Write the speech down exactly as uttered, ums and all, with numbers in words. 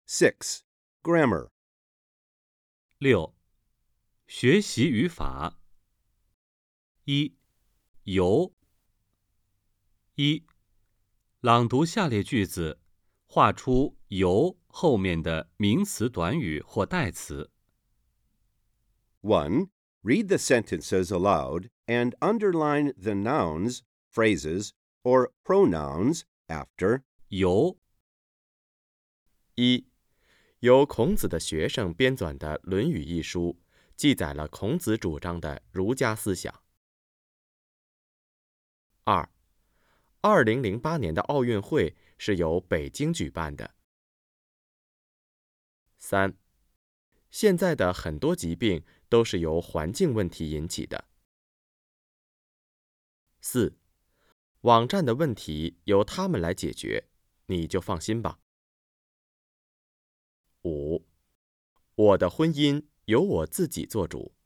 Six. Grammar. 六、学习语法。一、由。一、朗读下列句子，画出由后面的名词短语或代词。 One. Read the sentences aloud and underline the nouns, phrases, or pronouns after 由。 一、由孔子的学生编纂的《论语》一书，记载了孔子主张的儒家思想。二、二零零八年的奥运会是由北京举办的。三、现在的很多疾病都是由环境问题引起的。四、网站的问题由他们来解决，你就放心吧。五、我的婚姻由我自己做主。